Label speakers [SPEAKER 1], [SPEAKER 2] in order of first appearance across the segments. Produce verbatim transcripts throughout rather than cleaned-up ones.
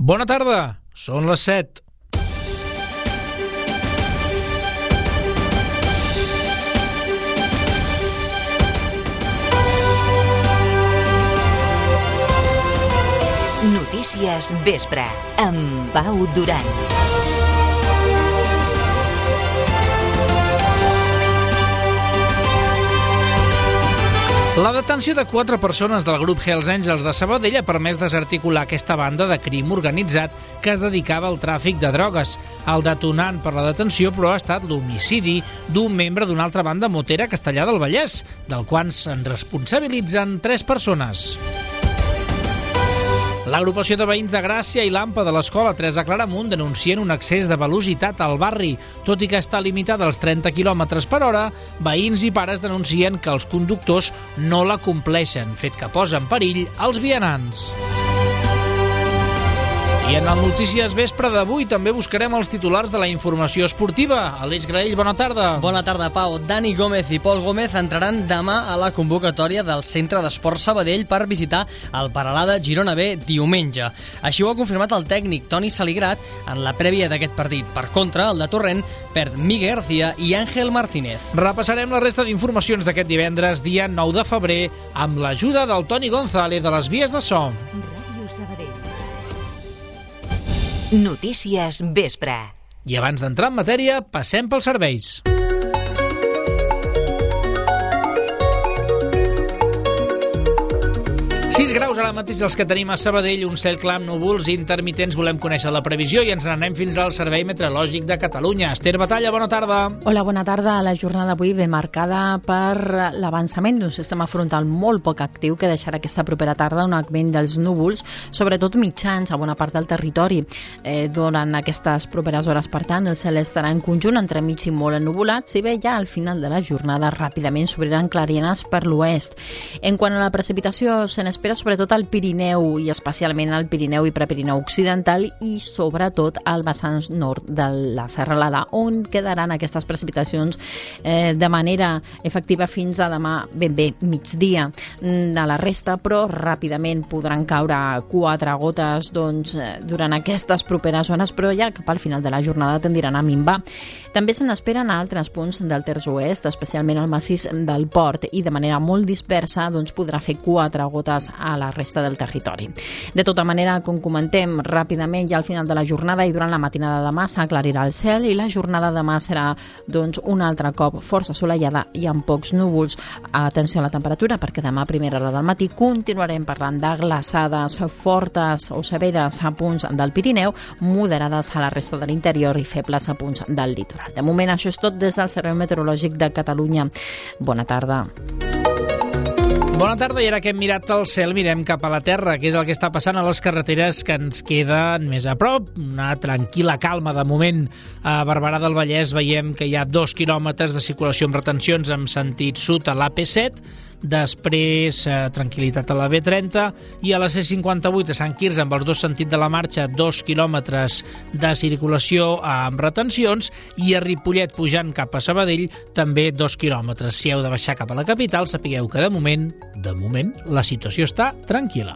[SPEAKER 1] Bona tarda, són les set.
[SPEAKER 2] Notícies Vespre, amb Pau Duran.
[SPEAKER 1] La detenció de quatre persones del grup Hells Angels de Sabadell ha permès desarticular aquesta banda de crim organitzat que es dedicava al tràfic de drogues. El detonant per la detenció, però, ha estat l'homicidi d'un membre d'una altra banda motera a Castellar del Vallès, del qual se'n responsabilitzen tres persones. L'agrupació de veïns de Gràcia i l'AMPA de l'Escola Teresa Claramunt denuncien un excés de velocitat al barri. Tot i que està limitada als trenta quilòmetres per hora, veïns i pares denuncien que els conductors no la compleixen, fet que posa en perill els vianants. I en el Notícies Vespre d'avui també buscarem els titulars de la informació esportiva. Aleix Graell, bona tarda.
[SPEAKER 3] Bona tarda, Pau. Dani Gómez i Pol Gómez entraran demà a la convocatòria del Centre d'Esport Sabadell per visitar el Peralada Girona B diumenge. Així ho ha confirmat el tècnic Toni Saligrat en la prèvia d'aquest partit. Per contra, el de Torrent perd Miguel García i Ángel Martínez.
[SPEAKER 1] Repassarem la resta d'informacions d'aquest divendres, dia nou de febrer, amb l'ajuda del Toni González de les Vies de So.
[SPEAKER 2] Ràdio Sabadell. Notícies Vespre.
[SPEAKER 1] I abans d'entrar en matèria, passem pels serveis. sis graus ara mateix els que tenim a Sabadell, un cel clar amb núvols intermitents. Volem conèixer la previsió i ens n'anem fins al Servei Meteorològic de Catalunya. Esther Batalla, bona tarda.
[SPEAKER 4] Hola, bona tarda. La jornada d'avui ve marcada per l'avançament d'un sistema frontal molt poc actiu que deixarà aquesta propera tarda un augment dels núvols, sobretot mitjans a bona part del territori. Eh, durant aquestes properes hores, per tant, el cel estarà en conjunt entre mig i molt ennuvolat, si bé ja al final de la jornada ràpidament s'obriran clarianes per l'oest. En quant a la precipitació, se n'espera sobretot al Pirineu i especialment al Pirineu i Prepirineu occidental i sobretot al vessant nord de la Serralada, on quedaran aquestes precipitacions eh, de manera efectiva fins a demà ben bé migdia. De la resta, però, ràpidament podran caure quatre gotes doncs, durant aquestes properes zones, però ja cap al final de la jornada tendiran a minvar. També se n'esperen a altres punts del terç oest, especialment al massís del Port, i de manera molt dispersa doncs, podrà fer quatre gotes a la resta del territori. De tota manera, com comentem ràpidament, ja al final de la jornada i durant la matinada de demà s'aclarirà el cel i la jornada de demà serà doncs, un altre cop força assolellada i amb pocs núvols. Atenció a la temperatura, perquè demà a primera hora del matí continuarem parlant de glaçades fortes o severes a punts del Pirineu, moderades a la resta de l'interior i febles a punts del litoral. De moment, això és tot des del Servei Meteorològic de Catalunya. Bona tarda.
[SPEAKER 1] Bona tarda, i ara que hem mirat el cel mirem cap a la terra, que és el que està passant a les carreteres que ens queden més a prop. Una tranquil·la calma de moment. A Barberà del Vallès veiem que hi ha dos quilòmetres de circulació amb retencions en sentit sud a l'A P set, després eh, tranquil·litat a la B trenta i a la C cinquanta-vuit a Sant Quirze amb els dos sentits de la marxa, dos quilòmetres de circulació amb retencions, i a Ripollet pujant cap a Sabadell també dos quilòmetres. Si heu de baixar cap a la capital, sapigueu que de moment, de moment, la situació està tranquil·la.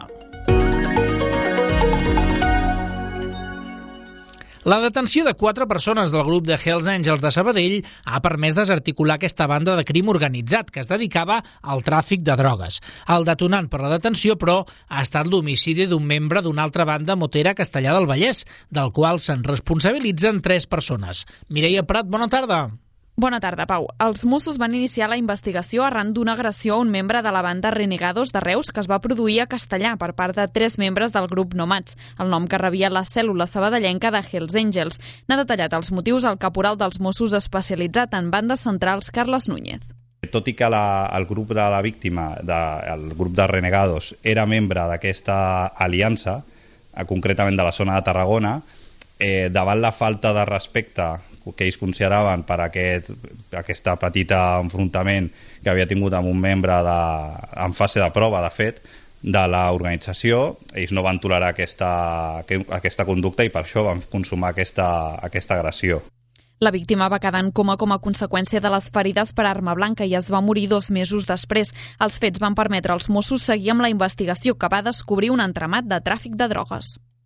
[SPEAKER 1] La detenció de quatre persones del grup de Hells Angels de Sabadell ha permès desarticular aquesta banda de crim organitzat que es dedicava al tràfic de drogues. El detonant per la detenció, però, ha estat l'homicidi d'un membre d'una altra banda motera a Castellar del Vallès, del qual se'n responsabilitzen tres persones. Mireia Prat, bona tarda.
[SPEAKER 5] Bona tarda, Pau. Els Mossos van iniciar la investigació arran d'una agressió a un membre de la banda Renegados de Reus que es va produir a Castellar per part de tres membres del grup Nomads, el nom que rebia la cèl·lula sabadellenca de Hells Angels. N'ha detallat els motius el caporal dels Mossos especialitzat en bandes centrals, Carles Núñez.
[SPEAKER 6] Tot i que la, el grup de la víctima, de, el grup de Renegados, era membre d'aquesta aliança, concretament de la zona de Tarragona, eh, davant la falta de respecte que ells consideraven per aquest aquesta petita enfrontament que havia tingut amb un membre de, en fase de prova, de fet, de l'organització, ells no van tolerar aquesta, aquesta conducta i per això van consumar aquesta, aquesta agressió.
[SPEAKER 5] La víctima va quedar en coma com a conseqüència de les ferides per arma blanca i es va morir dos mesos després. Els fets van permetre als Mossos seguir amb la investigació que va descobrir un entramat de tràfic de drogues.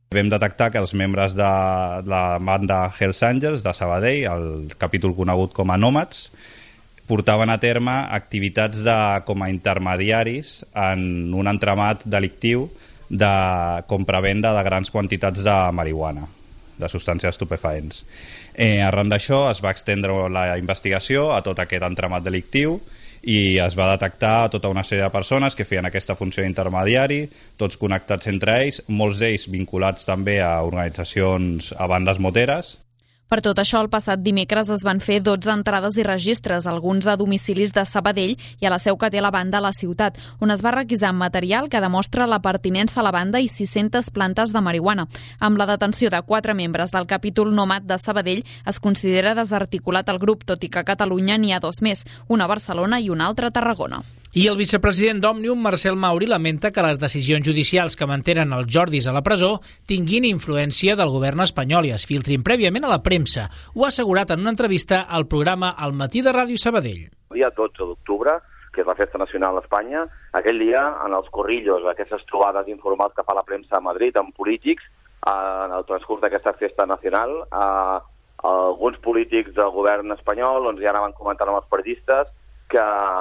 [SPEAKER 6] Vam detectar que els membres de la banda Hells Angels de Sabadell, el capítol conegut com a Nòmads, portaven a terme activitats de, com a intermediaris en un entramat delictiu de compra-venda de grans quantitats de marihuana, de substàncies estupefaents. Eh, arran d'això es va extendre la investigació a tot aquest entramat delictiu i es va detectar tota una sèrie de persones que feien aquesta funció d'intermediari, tots connectats entre ells, molts d'ells vinculats també a organitzacions, a bandes moteres.
[SPEAKER 5] Per tot això, el passat dimecres es van fer dotze entrades i registres, alguns a domicilis de Sabadell i a la seu que té la banda a la ciutat, on es va requisar material que demostra la pertinença a la banda i sis-centes plantes de marihuana. Amb la detenció de quatre membres del capítol Nòmad de Sabadell, es considera desarticulat el grup, tot i que a Catalunya n'hi ha dos més, una a Barcelona i una altra a Tarragona.
[SPEAKER 1] I el vicepresident d'Òmnium, Marcel Mauri, lamenta que les decisions judicials que mantenen els Jordis a la presó tinguin influència del govern espanyol i es filtrin prèviament a la premsa. Ho ha assegurat en una entrevista al programa Al matí de Ràdio Sabadell.
[SPEAKER 7] El dia dotze d'octubre, que és la Festa Nacional d'Espanya, aquell dia, en els corrillos, aquestes trobades informals que fa la premsa a Madrid amb polítics, en el transcurs d'aquesta Festa Nacional, eh, alguns polítics del govern espanyol doncs, ja anaven comentant amb els periodistes que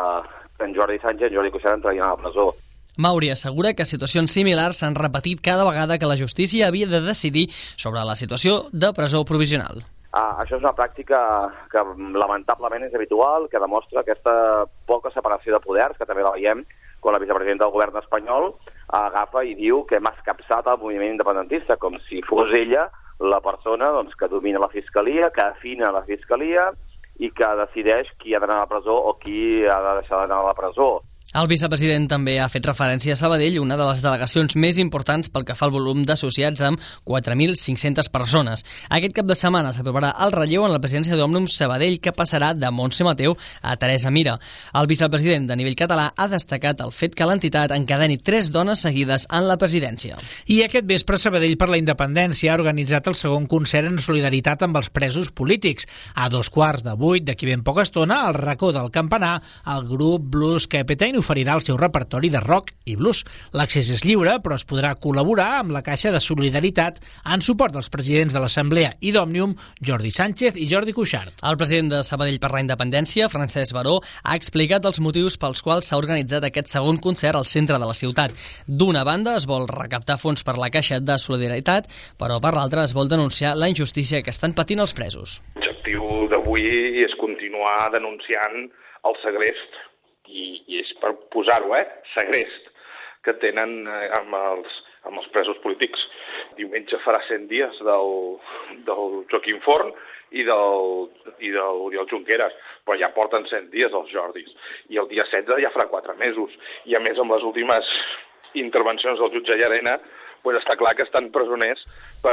[SPEAKER 7] en Jordi Sánchez i en Jordi Cuixart entrarien a la presó.
[SPEAKER 3] Mauri assegura que situacions similars s'han repetit cada vegada que la justícia havia de decidir sobre la situació de presó provisional.
[SPEAKER 7] Uh, això és una pràctica que lamentablement és habitual, que demostra aquesta poca separació de poders, que també la veiem quan la vicepresidenta del govern espanyol agafa i diu que hem escapçat el moviment independentista, com si fos ella la persona doncs, que domina la fiscalia, que afina la fiscalia i que decideix qui ha d'anar a la presó o qui ha de deixar d'anar a la presó.
[SPEAKER 3] El vicepresident també ha fet referència a Sabadell, una de les delegacions més importants pel que fa al volum d'associats amb quatre mil cinc-centes persones. Aquest cap de setmana s'aprovarà el relleu en la presidència d'Òmnium Sabadell, que passarà de Montse Mateu a Teresa Mira. El vicepresident de nivell català ha destacat el fet que l'entitat encadeni tres dones seguides en la presidència.
[SPEAKER 1] I aquest vespre Sabadell per la Independència ha organitzat el segon concert en solidaritat amb els presos polítics. A dos quarts de vuit, d'aquí ben poca estona, al racó del Campanar, el grup Blues Captain oferirà el seu repertori de rock i blues. L'accés és lliure, però es podrà col·laborar amb la Caixa de Solidaritat en suport dels presidents de l'Assemblea i d'Òmnium, Jordi Sánchez i Jordi Cuixart.
[SPEAKER 3] El president de Sabadell per la Independència, Francesc Baró, ha explicat els motius pels quals s'ha organitzat aquest segon concert al centre de la ciutat. D'una banda, es vol recaptar fons per la Caixa de Solidaritat, però per l'altra es vol denunciar la injustícia que estan patint els presos.
[SPEAKER 8] L'objectiu d'avui és continuar denunciant el segrest, i, i és per posar-ho, eh? Segrest, que tenen eh, amb, els, amb els presos polítics. Diumenge farà cent dies del, del Joaquim Forn i del, i del Oriol Junqueras, però ja porten cent dies els Jordis. I el dia setze ja farà quatre mesos. I a més, amb les últimes intervencions del jutge Llarena, pues està clar que estan presoners per,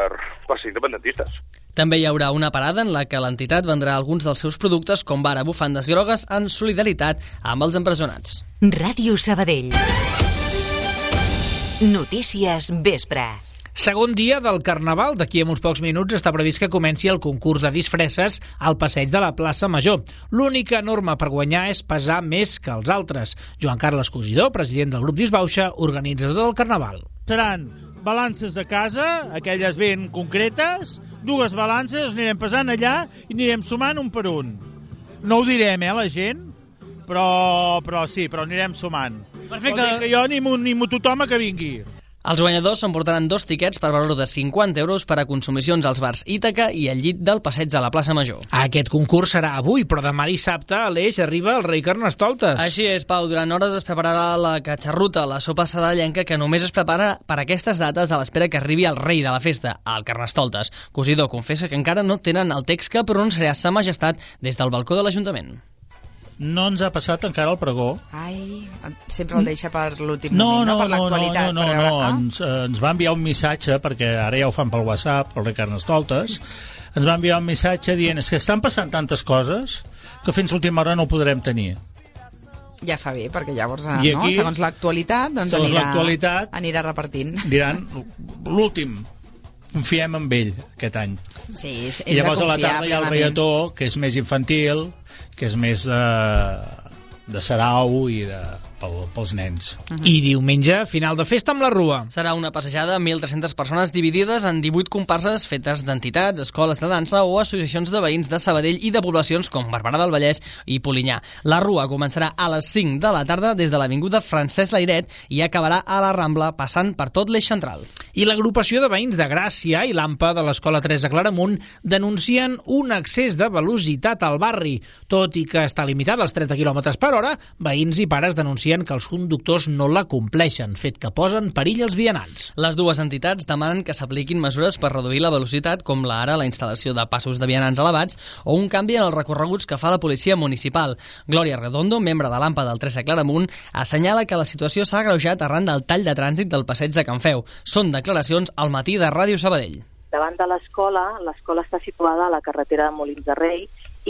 [SPEAKER 8] per ser independentistes.
[SPEAKER 3] També hi haurà una parada en la que l'entitat vendrà alguns dels seus productes, com ara bufandes grogues, en solidaritat amb els empresonats.
[SPEAKER 2] Ràdio Sabadell. Notícies vespre.
[SPEAKER 1] Segon dia del Carnaval. D'aquí a uns pocs minuts està previst que comenci el concurs de disfresses al passeig de la plaça Major. L'única norma per guanyar és pesar més que els altres. Joan Carles Cosidó, president del grup Disbauxa, organitzador del Carnaval.
[SPEAKER 9] Seran balances de casa, aquelles ben concretes, dues balances, anirem pesant allà i anirem sumant un per un. No ho direm, eh, la gent, però, però sí, però anirem sumant.
[SPEAKER 3] Perfecte.
[SPEAKER 9] Vol dir que jo animo, animo tothom a que vingui.
[SPEAKER 3] Els guanyadors s'emportaran dos tiquets per valor de cinquanta euros per a consumicions als bars Ítaca i al llit del passeig de la plaça Major.
[SPEAKER 1] Aquest concurs serà avui, però demà dissabte a l'Eix arriba el rei Carnestoltes.
[SPEAKER 3] Així és, Pau. Durant hores es prepararà la catxarruta, la sopa sadellenca, que només es prepara per aquestes dates a l'espera que arribi el rei de la festa, el Carnestoltes. Cosidó confessa que encara no tenen el text que pronunciarà Sa Majestat des del balcó de l'Ajuntament.
[SPEAKER 9] No ens ha passat encara el pregó.
[SPEAKER 10] Ai, sempre el deixa per l'últim
[SPEAKER 9] no,
[SPEAKER 10] moment, no,
[SPEAKER 9] no,
[SPEAKER 10] per l'actualitat.
[SPEAKER 9] No, no, no, no. Ah? Ens, eh, ens va enviar un missatge, perquè ara ja ho fan pel WhatsApp, el rei Carnestoltes, ens va enviar un missatge dient és que estan passant tantes coses que fins l'última hora no ho podrem tenir.
[SPEAKER 10] Ja fa bé, perquè llavors,
[SPEAKER 9] aquí,
[SPEAKER 10] no, segons l'actualitat, doncs
[SPEAKER 9] segons
[SPEAKER 10] anirà,
[SPEAKER 9] l'actualitat,
[SPEAKER 10] anirà repartint.
[SPEAKER 9] Diran, l'últim, confiem en ell aquest any.
[SPEAKER 10] Sí,
[SPEAKER 9] i llavors a la tarda hi ha el reietó, que és més infantil, que és més de, de sarau i de,
[SPEAKER 11] pel, pels nens.
[SPEAKER 1] Uh-huh. I diumenge, final de festa amb la Rua.
[SPEAKER 3] Serà una passejada amb mil tres-centes persones dividides en divuit comparses fetes d'entitats, escoles de dansa o associacions de veïns de Sabadell i de poblacions com Barberà del Vallès i Polinyà. La Rua començarà a les cinc de la tarda des de l'avinguda Francesc Layret i acabarà a la Rambla, passant per tot l'eix central.
[SPEAKER 1] I l'agrupació de veïns de Gràcia i l'AMPA de l'Escola tres a Claramunt denuncien un excés de velocitat al barri. Tot i que està limitada als trenta quilòmetres per hora, veïns i pares denuncien que els conductors no la compleixen, fet que posa en perill els vianants.
[SPEAKER 3] Les dues entitats demanen que s'apliquin mesures per reduir la velocitat, com la ara la instal·lació de passos de vianants elevats o un canvi en els recorreguts que fa la policia municipal. Glòria Redondo, membre de l'AMPA del tres a Claramunt, assenyala que la situació s'ha agreujat arran del tall de trànsit del passeig de Can Feu. Són declaracions al matí de Ràdio Sabadell.
[SPEAKER 12] Davant de l'escola, l'escola està situada a la carretera de Molins de Rei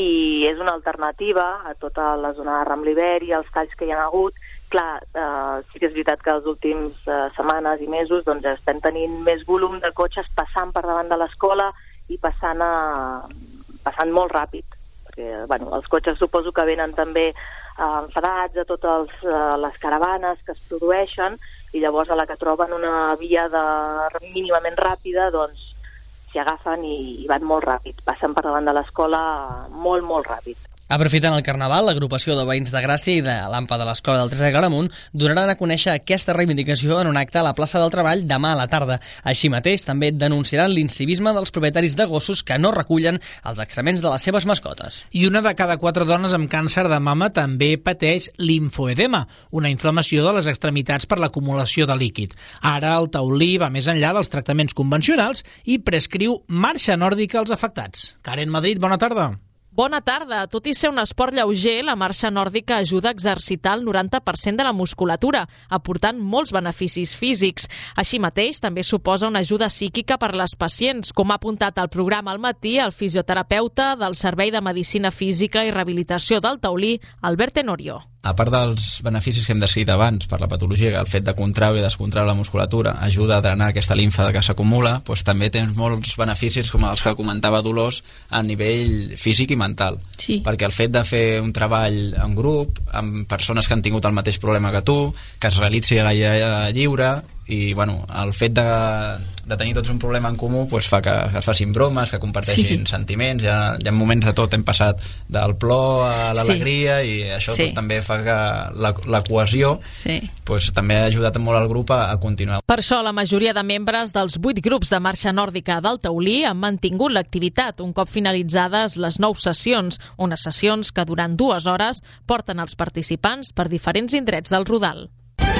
[SPEAKER 12] i és una alternativa a tota la zona de Ramliver i els talls que hi ha hagut. Clar, eh, sí que és veritat que les últimes eh, setmanes i mesos doncs, estem tenint més volum de cotxes passant per davant de l'escola i passant, a, passant molt ràpid. Perquè bueno, els cotxes suposo que venen també eh, enfadats de totes els, eh, les caravanes que es produeixen i llavors a la que troben una via de mínimament ràpida doncs s'hi agafen i, i van molt ràpid. Passen per davant de l'escola molt, molt ràpid.
[SPEAKER 3] Aprofitant el Carnaval, l'agrupació de veïns de Gràcia i de l'AMPA de l'Escola del tres a Claramunt donaran a conèixer aquesta reivindicació en un acte a la plaça del Treball demà a la tarda. Així mateix, també denunciaran l'incivisme dels propietaris de gossos que no recullen els excrements de les seves mascotes.
[SPEAKER 1] I una de cada quatre dones amb càncer de mama també pateix limfoedema, una inflamació de les extremitats per l'acumulació de líquid. Ara el taulí va més enllà dels tractaments convencionals i prescriu marxa nòrdica als afectats. Karen Madrid, bona tarda.
[SPEAKER 13] Bona tarda. Tot i ser un esport lleuger, la marxa nòrdica ajuda a exercitar el noranta per cent de la musculatura, aportant molts beneficis físics. Així mateix, també suposa una ajuda psíquica per a les pacients, com ha apuntat al programa al matí el fisioterapeuta del Servei de Medicina Física i Rehabilitació del Taulí, Albert Tenorio.
[SPEAKER 14] A part dels beneficis que hem descrit abans per la patologia, que el fet de contraure i descontraure la musculatura ajuda a drenar aquesta linfa que s'acumula, doncs també tens molts beneficis com els que comentava Dolors a nivell físic i mental.
[SPEAKER 4] Sí.
[SPEAKER 14] Perquè el fet de fer un treball en grup amb persones que han tingut el mateix problema que tu, que es realitzi a l'aire lliure i bueno, el fet de, de tenir tots un problema en comú pues, fa que es facin bromes, que comparteixin sí. sentiments, hi ha, hi ha moments de tot, hem passat del plor a l'alegria sí. i això sí. pues, també fa que la, la cohesió
[SPEAKER 4] sí.
[SPEAKER 14] pues, també ha ajudat molt al grup a, a continuar.
[SPEAKER 13] Per això la majoria de membres dels vuit grups de marxa nòrdica del Taulí han mantingut l'activitat un cop finalitzades les nou sessions, unes sessions que durant dues hores porten els participants per diferents indrets del Rodal.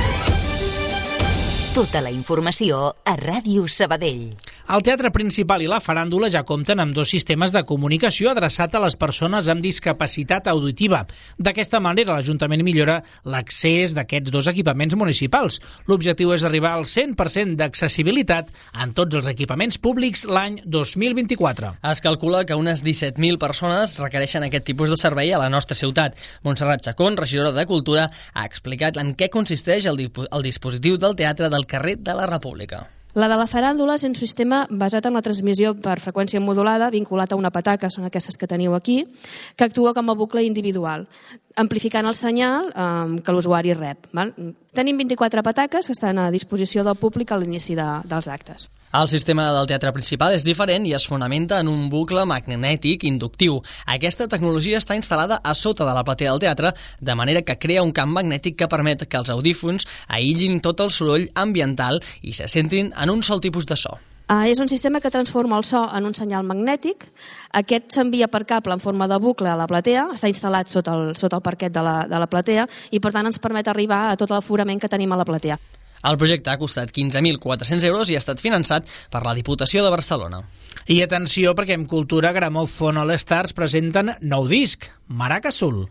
[SPEAKER 2] Tota la informació a Ràdio Sabadell.
[SPEAKER 1] El Teatre Principal i la Faràndula ja compten amb dos sistemes de comunicació adreçat a les persones amb discapacitat auditiva. D'aquesta manera, l'Ajuntament millora l'accés d'aquests dos equipaments municipals. L'objectiu és arribar al cent per cent d'accessibilitat en tots els equipaments públics l'any dos mil vint-i-quatre.
[SPEAKER 3] Es calcula que unes disset mil persones requereixen aquest tipus de servei a la nostra ciutat. Montserrat Chacón, regidora de Cultura, ha explicat en què consisteix el, el dispositiu del teatre del carrer de la República.
[SPEAKER 15] La de la faràndula és un sistema basat en la transmissió per freqüència modulada vinculat a una petaca, són aquestes que teniu aquí, que actua com a bucle individual, amplificant el senyal eh, que l'usuari rep. Val? Tenim vint-i-quatre petaques que estan a disposició del públic a l'inici de, dels actes.
[SPEAKER 3] El sistema del teatre principal és diferent i es fonamenta en un bucle magnètic inductiu. Aquesta tecnologia està instal·lada a sota de la platea del teatre, de manera que crea un camp magnètic que permet que els audífons aïllin tot el soroll ambiental i se centrin en un sol tipus de so.
[SPEAKER 15] Uh, és un sistema que transforma el so en un senyal magnètic. Aquest s'envia per cable en forma de bucle a la platea, està instal·lat sota el, sota el parquet de la, de la platea i per tant ens permet arribar a tot l'aforament que tenim a la platea.
[SPEAKER 3] El projecte ha costat quinze mil quatre-cents euros i ha estat finançat per la Diputació de Barcelona.
[SPEAKER 1] I atenció, perquè en Cultura Gramòfon All Stars presenten nou disc, Maraca Azul.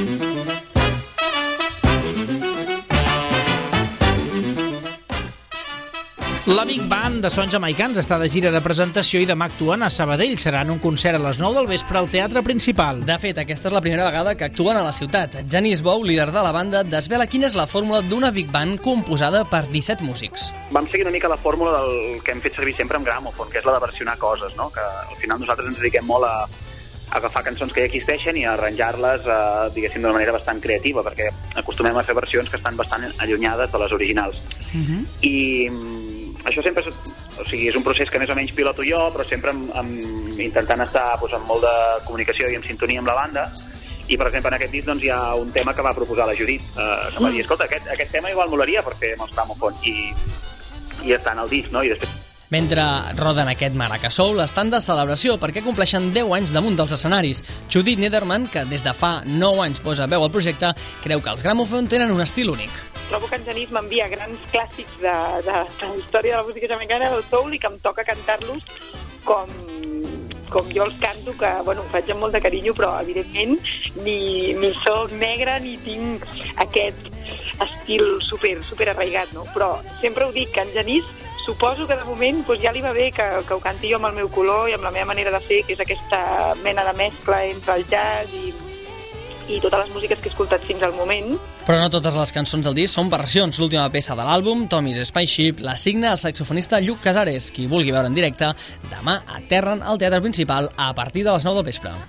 [SPEAKER 1] La Big Band de Sons Jamaicans està de gira de presentació i demà actuen a Sabadell. Serà en un concert a les nou del vespre al Teatre Principal.
[SPEAKER 3] De fet, aquesta és la primera vegada que actuen a la ciutat. Janis Bou, líder de la banda, desvela quina és la fórmula d'una Big Band composada per disset músics.
[SPEAKER 16] Vam seguir una mica la fórmula del que hem fet servir sempre amb Gramòfon, que és la de versionar coses, no? Que al final nosaltres ens dediquem molt a
[SPEAKER 11] agafar cançons que ja existeixen i arranjar-les, eh, diguéssim, d'una manera bastant creativa, perquè acostumem a fer versions que estan bastant allunyades de les originals. Uh-huh. I mm, això sempre és, o sigui, és un procés que més o menys piloto jo, però sempre amb, amb, intentant estar doncs, amb molt de comunicació i en sintonia amb la banda. I, per exemple, en aquest disc doncs, hi ha un tema que va proposar la Judit, eh, que va dir, escolta, aquest, aquest tema igual molaria per fer amb els Gramophone, i, i està en el disc, no? I després...
[SPEAKER 3] Mentre roden aquest Maracasol, estan de celebració perquè compleixen deu anys damunt dels escenaris. Judith Nederman, que des de fa nou anys posa veu al projecte, creu que els Gramophone tenen un estil únic.
[SPEAKER 16] Trobo que en Genís m'envia grans clàssics de, de, de la història de la música jamaicana, del soul, i que em toca cantar-los com... com jo els canto, que bueno, ho faig amb molt de carinyo, però evidentment ni, ni soc negra ni tinc aquest estil super, super arraigat, no? Però sempre ho dic, que en Genís suposo que de moment doncs, ja li va bé que, que ho canti jo amb el meu color i amb la meva manera de fer, que és aquesta mena de mescla entre el jazz i, i totes les músiques que he escoltat fins al moment.
[SPEAKER 3] Però no totes les cançons del disc són versions. L'última peça de l'àlbum, Tommy's Spaceship, la signa el saxofonista Lluc Casares. Qui vulgui veure en directe, demà aterren al Teatre Principal a partir de les nou del vespre.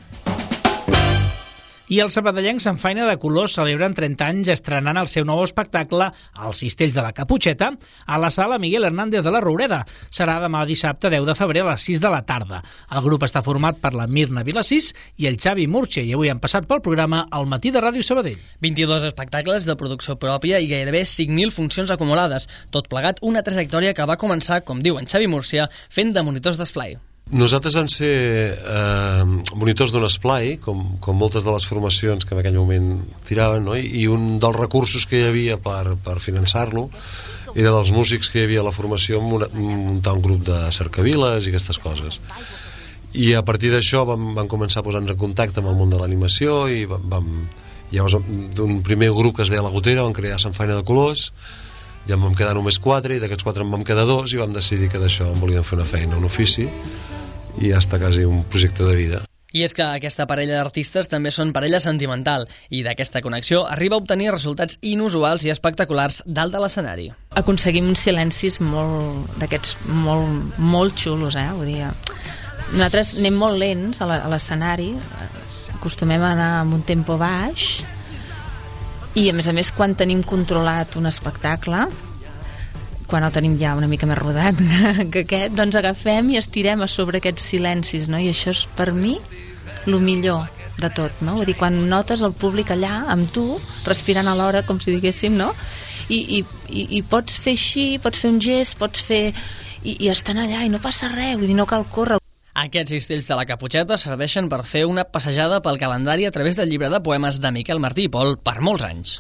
[SPEAKER 1] I els sabadellencs amb feina de colors celebren trenta anys estrenant el seu nou espectacle Els Cistells de la Caputxeta a la sala Miguel Hernández de la Roureda. Serà demà dissabte deu de febrer a les sis de la tarda. El grup està format per la Mirna Vilasís i el Xavi Murche i avui han passat pel programa Al matí de Ràdio Sabadell.
[SPEAKER 3] vint-i-dos espectacles de producció pròpia i gairebé cinc mil funcions acumulades. Tot plegat una trajectòria que va començar, com diu en Xavi Murcia, fent de monitors d'esplai.
[SPEAKER 17] Nosaltres vam ser eh, monitors d'un esplai, com, com moltes de les formacions que en aquell moment tiraven, no? I, i un dels recursos que hi havia per, per finançar-lo era dels músics que hi havia a la formació muntar un grup de cercaviles i aquestes coses. I a partir d'això vam, vam començar a posar-nos en contacte amb el món de l'animació i vam, llavors d'un primer grup que es deia La Gotera vam crear Sant Feina de Colors, ja en vam quedar només quatre i d'aquests quatre en vam quedar dos i vam decidir que d'això en volíem fer una feina, un ofici, i ja està quasi un projecte de vida.
[SPEAKER 3] I és que aquesta parella d'artistes també són parella sentimental i d'aquesta connexió arriba a obtenir resultats inusuals i espectaculars dalt de l'escenari.
[SPEAKER 18] Aconseguim uns silencis molt d'aquests molt, molt xulos, eh? Vull dir, nosaltres anem molt lents a l'escenari, acostumem a anar amb un tempo baix i a més a més quan tenim controlat un espectacle, quan el tenim ja una mica més rodat que aquest, doncs agafem i estirem a sobre aquests silencis, no? I això és per mi el millor de tot, no? Vull dir, quan notes el públic allà amb tu, respirant alhora, com si diguéssim, no? I, i, i, i pots fer així, pots fer un gest, pots fer... I, i estan allà i no passa res, vull dir, no cal córrer.
[SPEAKER 3] Aquests cistells de la Caputxeta serveixen per fer una passejada pel calendari a través del llibre de poemes de Miquel Martí i Pol per molts anys.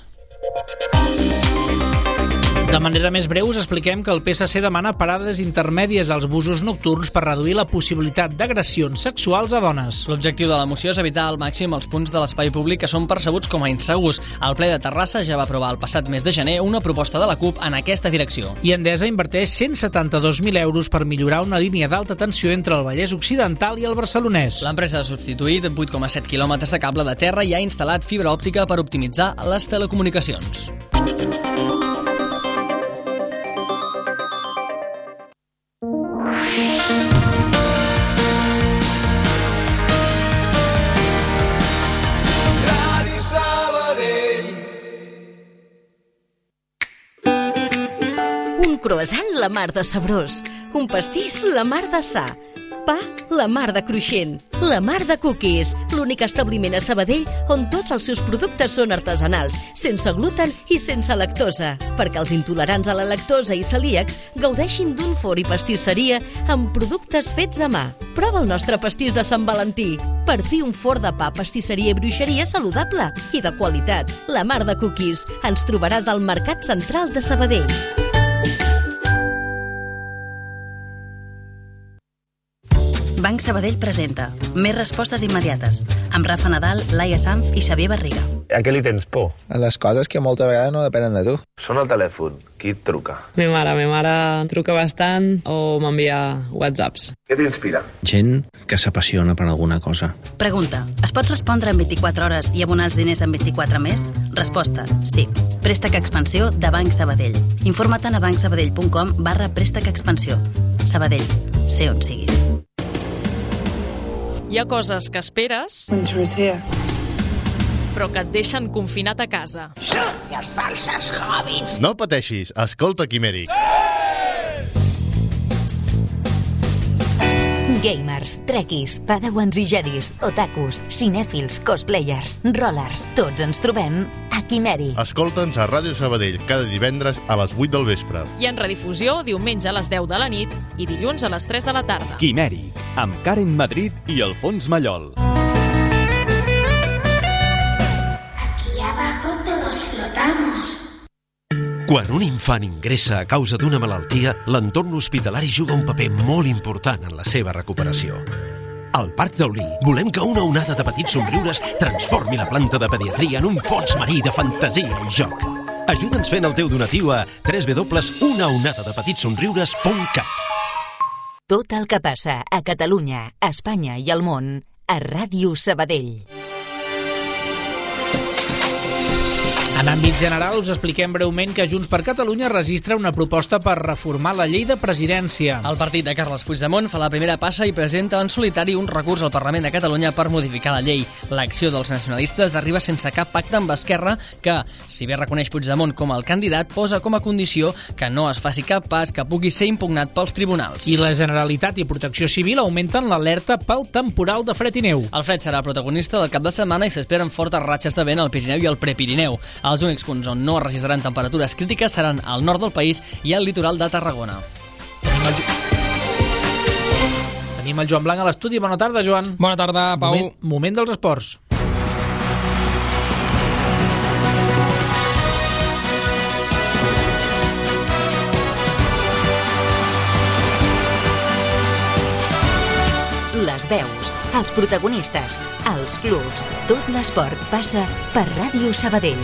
[SPEAKER 1] De manera més breu us expliquem que el P S C demana parades intermèdies als busos nocturns per reduir la possibilitat d'agressions sexuals a dones.
[SPEAKER 3] L'objectiu de la moció és evitar al màxim els punts de l'espai públic que són percebuts com a insegurs. El ple de Terrassa ja va aprovar el passat mes de gener una proposta de la CUP en aquesta direcció.
[SPEAKER 1] I Endesa inverteix cent setanta-dos mil euros per millorar una línia d'alta tensió entre el Vallès Occidental i el Barcelonès.
[SPEAKER 3] L'empresa ha substituït vuit coma set quilòmetres de cable de terra i ha instal·lat fibra òptica per optimitzar les telecomunicacions.
[SPEAKER 19] Croissant la mar de sabrós, un pastís la mar de sa, pa la mar de cruixent, la mar de cookies, l'únic establiment a Sabadell on tots els seus productes són artesanals, sense gluten i sense lactosa, perquè els intolerants a la lactosa i celíacs gaudeixin d'un forn i pastisseria amb productes fets a mà. Prova el nostre pastís de Sant Valentí. Per fi un forn de pa, pastisseria i bruixeria saludable i de qualitat. La mar de cookies. Ens trobaràs al Mercat Central de Sabadell.
[SPEAKER 20] Banc Sabadell presenta Més respostes immediates amb Rafa Nadal, Laia Sanz i Xavier Barriga.
[SPEAKER 21] A què li tens por?
[SPEAKER 22] A les coses que molta vegada no depenen de tu.
[SPEAKER 21] Sona el telèfon. Qui et truca?
[SPEAKER 23] Mi mare. Mi mare truca bastant o m'envia whatsapps.
[SPEAKER 21] Què t'inspira?
[SPEAKER 24] Gent que s'apassiona per alguna cosa.
[SPEAKER 20] Pregunta. Es pot respondre en vint-i-quatre hores i abonar els diners en vint-i-quatre més? Resposta. Sí. Préstec Expansió de Banc Sabadell. Informa't a bancsabadell.com barra préstec expansió. Sabadell. Sé on siguis.
[SPEAKER 13] Hi ha coses que esperes, però que et deixen confinat a casa.
[SPEAKER 5] Sucios falsos hobbits!
[SPEAKER 6] No pateixis, escolta Quimèric.
[SPEAKER 2] Gamers, trekkies, padawans i jedis, otakus, cinèfils, cosplayers, rollers, tots ens trobem a Quimèric.
[SPEAKER 6] Escolta'ns a Ràdio Sabadell cada divendres a les vuit del vespre.
[SPEAKER 13] I en redifusió diumenge a les deu de la nit i dilluns a les tres de la tarda.
[SPEAKER 7] Quimèric, amb Karen Madrid i Alfons Mallol.
[SPEAKER 5] Aquí abajo todos flotamos.
[SPEAKER 8] Quan un infant ingressa a causa d'una malaltia, l'entorn hospitalari juga un paper molt important en la seva recuperació. Al Parc Taulí volem que una onada de petits somriures transformi la planta de pediatria en un fons marí de fantasia i joc. Ajuda'ns fent el teu donatiu a w w w punt una onada de petits somriures punt cat.
[SPEAKER 2] Tot el que passa a Catalunya, a Espanya i al món a Ràdio Sabadell.
[SPEAKER 1] En àmbit general, us expliquem breument que Junts per Catalunya registra una proposta per reformar la llei de presidència.
[SPEAKER 3] El partit de Carles Puigdemont fa la primera passa i presenta en solitari un recurs al Parlament de Catalunya per modificar la llei. L'acció dels nacionalistes arriba sense cap pacte amb Esquerra, que, si bé reconeix Puigdemont com el candidat, posa com a condició que no es faci cap pas que pugui ser impugnat pels tribunals.
[SPEAKER 1] I la Generalitat i Protecció Civil augmenten l'alerta pel temporal de fred i neu.
[SPEAKER 3] El fred serà protagonista del cap de setmana i s'esperen fortes ratxes de vent al Pirineu i al Prepirineu. Els únics punts on no es registraran temperatures crítiques seran al nord del país i al litoral de Tarragona.
[SPEAKER 1] Tenim el, jo... Tenim el Joan Blanc a l'estudi. Bona tarda, Joan.
[SPEAKER 25] Bona tarda, Pau.
[SPEAKER 1] Moment, moment dels esports.
[SPEAKER 2] Les veus, els protagonistes, els clubs, tot l'esport passa per Ràdio Sabadell.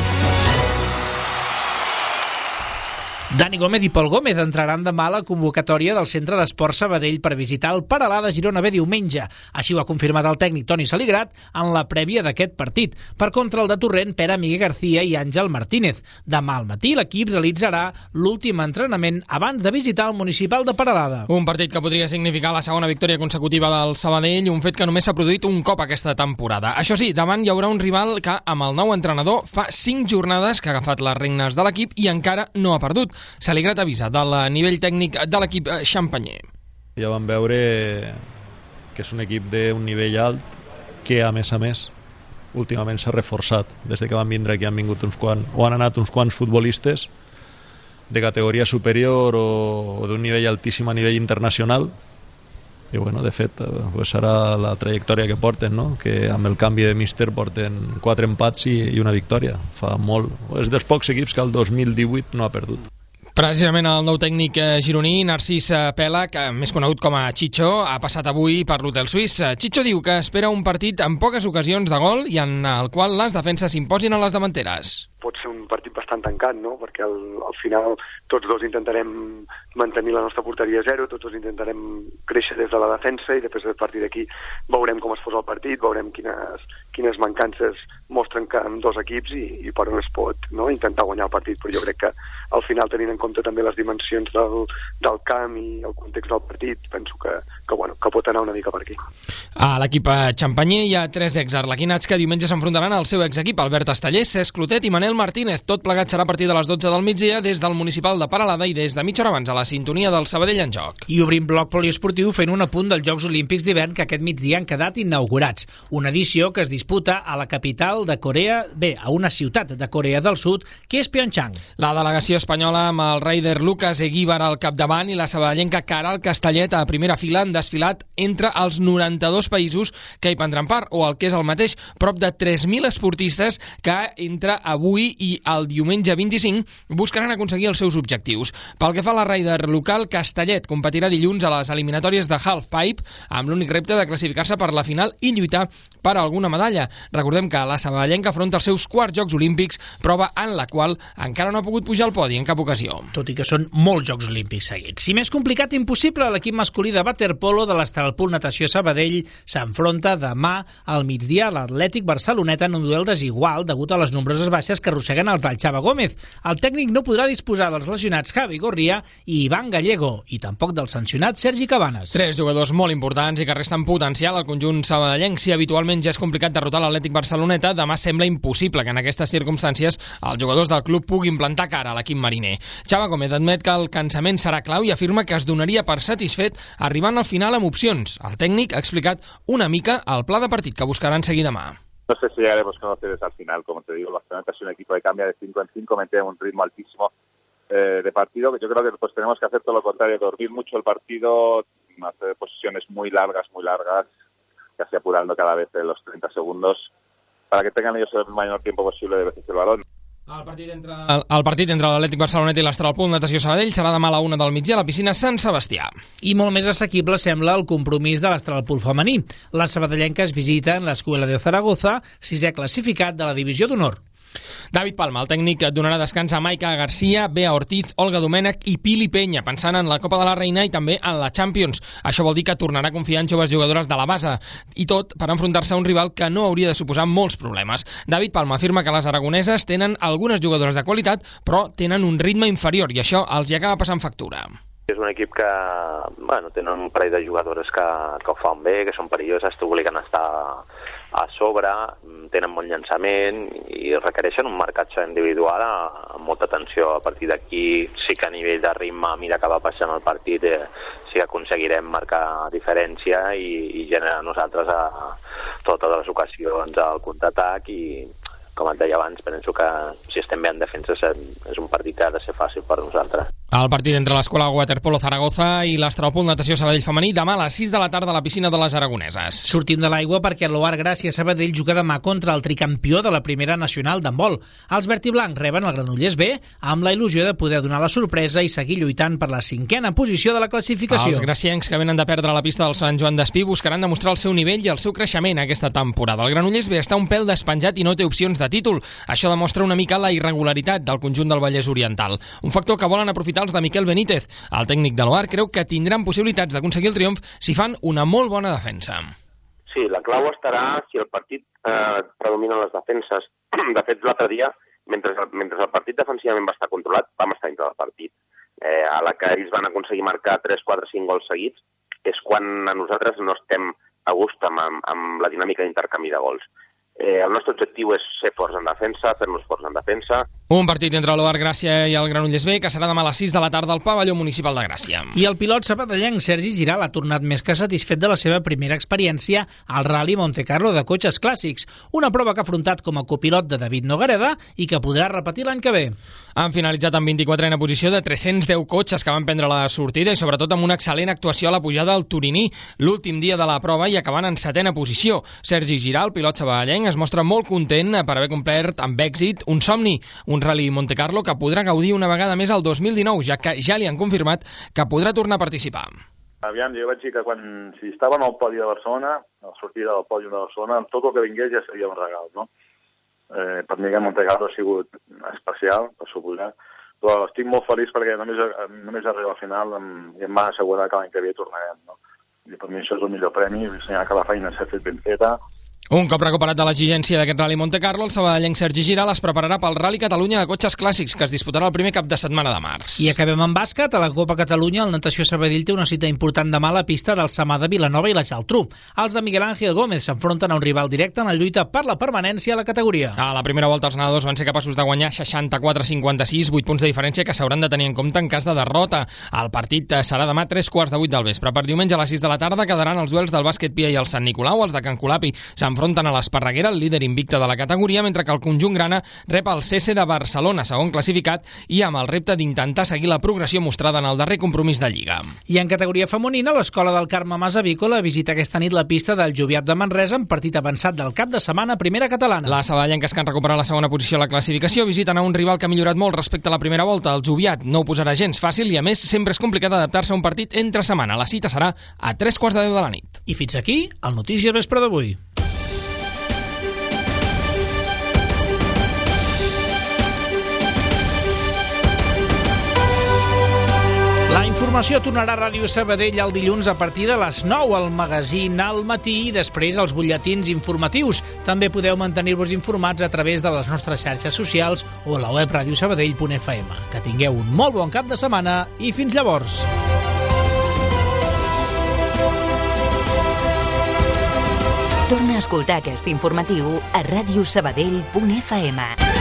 [SPEAKER 1] Dani Gómez i Pol Gómez entraran demà a la convocatòria del Centre d'Esport Sabadell per visitar el Peralada Girona B diumenge. Així ho ha confirmat el tècnic Toni Saligrat en la prèvia d'aquest partit. Per contra el de Torrent, Pere Miguel García i Àngel Martínez. Demà al matí l'equip realitzarà l'últim entrenament abans de visitar el municipal de Peralada.
[SPEAKER 25] Un partit que podria significar la segona victòria consecutiva del Sabadell, un fet que només s'ha produït un cop aquesta temporada. Això sí, davant hi haurà un rival que, amb el nou entrenador, fa cinc jornades que ha agafat les regnes de l'equip i encara no ha perdut. Saligrat avisa del nivell tècnic de l'equip xampanyer.
[SPEAKER 26] Ja vam veure que és un equip d'un nivell alt que, a més a més, últimament s'ha reforçat. Des de que van vindre aquí han vingut uns quants, o han anat uns quants futbolistes de categoria superior o, o d'un nivell altíssim a nivell internacional. I bueno, de fet, pues serà la trajectòria que porten, no? Que amb el canvi de míster porten quatre empats i, i una victòria. Fa molt. És dels pocs equips que el dos mil divuit no ha perdut.
[SPEAKER 25] Precisament el nou tècnic gironí, Narcís Pela, que més conegut com a Chicho, ha passat avui per l'hotel suís. Chicho diu que espera un partit amb poques ocasions de gol i en el qual les defenses s'imposin a les davanteres.
[SPEAKER 27] Pot ser un partit bastant tancat, no? Perquè al, al final tots dos intentarem mantenir la nostra porteria a zero, tots dos intentarem créixer des de la defensa i després a partir d'aquí veurem com es posa el partit, veurem quines, quines mancances mostren que amb dos equips i, i per on es pot, no? Intentar guanyar el partit, però jo crec que al final, tenint en compte també les dimensions del, del camp i el context del partit, penso que, que, bueno, que pot anar una mica per aquí.
[SPEAKER 25] A l'equip xampanyer hi ha tres exarlequinats que diumenge s'enfrontaran al seu exequip, Albert Estellers, Cesc Clotet i Manel Martínez. Tot plegat serà a partir de les dotze del migdia des del municipal de Peralada i des de mitja hora abans a la sintonia del Sabadell en joc.
[SPEAKER 1] I obrim bloc poliesportiu fent un apunt dels Jocs Olímpics d'hivern que aquest migdia han quedat inaugurats. Una edició que es disputa a la capital de Corea, bé, a una ciutat de Corea del Sud, que és Pyeongchang.
[SPEAKER 25] La delegació espanyola amb el raider Lucas Eguíbar al capdavant i la sabadellenca Caral Castellet a primera fila han desfilat entre els noranta-dos països que hi prendran part, o el que és el mateix, prop de tres mil esportistes que entre avui i el diumenge vint-i-cinc buscaran aconseguir els seus objectius. Pel que fa a la raider local, Castellet competirà dilluns a les eliminatòries de Halfpipe amb l'únic repte de classificar-se per la final i lluitar per alguna medalla. Recordem que la sabadellenca afronta els seus quarts Jocs Olímpics, prova en la qual encara no ha pogut pujar al podi en cap ocasió.
[SPEAKER 1] Tot i que són molts Jocs Olímpics seguits. Si més complicat impossible, l'equip masculí de waterpolo de l'Estalpul Natació Sabadell s'enfronta demà al migdia a l'Atlètic Barceloneta en un duel desigual degut a les nombroses baixes que arrosseguen els del Xava Gómez. El tècnic no podrà disposar dels lesionats Javi Gorria i Iván Gallego i tampoc del sancionat Sergi Cabanes.
[SPEAKER 25] Tres jugadors molt importants i que resten potencial al conjunt sabadellenc. Si habitualment ja és complicat derrotar l'Atlètic Barceloneta, demà sembla impossible que en aquestes circumstàncies els jugadors del club puguin plantar cara a l'equip mariner. Xavi Gómez admet que el cansament serà clau i afirma que es donaria per satisfet arribant al final amb opcions. El tècnic ha explicat una mica el pla de partit que buscaran seguir demà.
[SPEAKER 4] No sé si llegaremos con ustedes al final, como te digo, el Barcelona es un equipo que cambia de cinco en cinco, mantiene un ritmo altísimo eh, de partido, que yo creo que pues tenemos que hacer todo lo contrario, dormir mucho el partido, hacer posiciones muy largas, muy largas, casi apurando cada vez en los treinta segundos, para que tengan ellos el mayor tiempo posible de veces el balón.
[SPEAKER 25] El partit entre, el, el partit entre l'Atlètic Barceloneta i l'Astralpunt Natació Sabadell serà demà a la una del migdia a la piscina Sant Sebastià.
[SPEAKER 1] I molt més assequible sembla el compromís de l'Astralpunt femení. Les sabadellenques visiten l'Escuela de Zaragoza, sisè classificat de la Divisió d'Honor.
[SPEAKER 25] David Palma, el tècnic, donarà descans a Maica García, Bea Ortiz, Olga Domènech i Pili Peña, pensant en la Copa de la Reina i també en la Champions. Això vol dir que tornarà a confiar en joves jugadores de la base, i tot per enfrontar-se a un rival que no hauria de suposar molts problemes. David Palma afirma que les aragoneses tenen algunes jugadores de qualitat, però tenen un ritme inferior, i això els hi acaba passant factura.
[SPEAKER 9] És un equip que bueno, tenen un parell de jugadores que, que ho fan bé, que són perilloses, t'obliguen a estar a sobre, tenen bon llançament i requereixen un marcatge individual amb molta atenció. A partir d'aquí sí que a nivell de ritme, a mesura que va passant el partit, eh, sí que aconseguirem marcar diferència i, i generar nosaltres a totes les ocasions al contraatac i, com et deia abans, penso que si estem bé en defensa és un partit que ha de ser fàcil per nosaltres.
[SPEAKER 25] El partit entre l'Escola Waterpolo Zaragoza i l'Astralpunt Natació Sabadell femení demà a les sis de la tarda a la piscina de les Aragoneses.
[SPEAKER 1] Sortim de l'aigua perquè l'Oar Gràcia Sabadell juga demà contra el tricampió de la primera nacional d'handbol. Els verd i blancs reben el Granollers B amb la il·lusió de poder donar la sorpresa i seguir lluitant per la cinquena posició de la classificació.
[SPEAKER 25] Els graciencs que venen de perdre la pista del Sant Joan d'Espí buscaran demostrar el seu nivell i el seu creixement aquesta temporada. El Granollers B està un pèl despenjat i no té opcions de títol. Això demostra una mica la irregularitat del conjunt del Vallès Oriental. Un factor que volen aprofitar els de Miquel Benítez. El tècnic de l'Oar creu que tindran possibilitats d'aconseguir el triomf si fan una molt bona defensa.
[SPEAKER 10] Sí, la clau estarà si el partit eh, predomina les defenses. De fet, l'altre dia, mentre, mentre el partit defensivament va estar controlat, vam estar dintre del partit. Eh, a la que ells van aconseguir marcar tres, quatre, cinc gols seguits, és quan a nosaltres no estem a gust amb, amb, amb la dinàmica d'intercanvi de gols. Eh, el nostre objectiu és ser forts en defensa, fer-nos forts en defensa.
[SPEAKER 25] Un partit entre l'Oar Gràcia i el Granollers B que serà demà a les sis de la tarda al pavelló municipal de Gràcia.
[SPEAKER 1] I el pilot sabadellenc Sergi Giral ha tornat més que satisfet de la seva primera experiència al Rally Monte Carlo de cotxes clàssics, una prova que ha afrontat com a copilot de David Nogareda i que podrà repetir l'any que ve.
[SPEAKER 25] Han finalitzat en vint-i-quatrena posició de tres-cents deu cotxes que van prendre la sortida i sobretot amb una excel·lent actuació a la pujada al Turiní, l'últim dia de la prova i acabant en setena posició. Sergi Giral, pilot sabadellenc, es mostra molt content per haver complert amb èxit un somni, un Rally Monte Carlo que podrà gaudir una vegada més el dos mil dinou, ja que ja li han confirmat que podrà tornar a participar.
[SPEAKER 11] Aviam, jo vaig dir que quan, si estava en el podi de Barcelona, a la sortida del podi de Barcelona, amb tot el que vingués ja seria un regal, no? Eh, per mi que Monte Carlo ha sigut especial, per suposar, però estic molt feliç perquè només, només arriba al final i em va assegurar que l'any que ve tornarem, no? I per mi això és el millor premi, ensenyar que la feina s'ha fet ben feta.
[SPEAKER 25] Un cop recuperat de l'exigència d'aquest Rally Monte Carlo, el sabadellenc Sergi Giral es prepararà pel Rally Catalunya de cotxes clàssics, que es disputarà el primer cap de setmana de març.
[SPEAKER 1] I acabem amb bàsquet. A la Copa Catalunya, el Natació Sabadell té una cita important demà a la pista del Samà de Vilanova i la Geltrú. Els de Miguel Ángel Gómez s'enfronten a un rival directe en la lluita per la permanència a la categoria.
[SPEAKER 25] A la primera volta els nedadors van ser capaços de guanyar seixanta-quatre a cinquanta-sis, vuit punts de diferència que s'hauran de tenir en compte en cas de derrota. El partit serà demà a tres quarts de vuit del vespre. Per diumenge a les sis de la tarda quedaran els duels del bàsquet Pia i el Sant Nicolau. Els de Can Colapi s'enfronten a l'Esparreguera, el líder invicte de la categoria, mentre que el conjunt grana rep el C S de Barcelona, segon classificat, i amb el repte d'intentar seguir la progressió mostrada en el darrer compromís de Lliga.
[SPEAKER 1] I en categoria femenina, l'Escola del Carme Mas Avícola visita aquesta nit la pista del Joviat de Manresa en partit avançat del cap de setmana a primera catalana.
[SPEAKER 25] Les sabadellenques que han recuperat la segona posició a la classificació visiten a un rival que ha millorat molt respecte a la primera volta. El Joviat no ho posarà gens fàcil i, a més, sempre és complicat adaptar-se a un partit entre setmana. La cita serà a tres quarts de deu de la nit.
[SPEAKER 1] I fins aquí el Notícies Vespre d'avui. La informació tornarà a Ràdio Sabadell el dilluns a partir de les nou al magazín al matí i després als butlletins informatius. També podeu mantenir-vos informats a través de les nostres xarxes socials o a la web radio sabadell punt f m. Que tingueu un molt bon cap de setmana i fins llavors.
[SPEAKER 2] Torna a escoltar aquest informatiu a radio sabadell punt f m.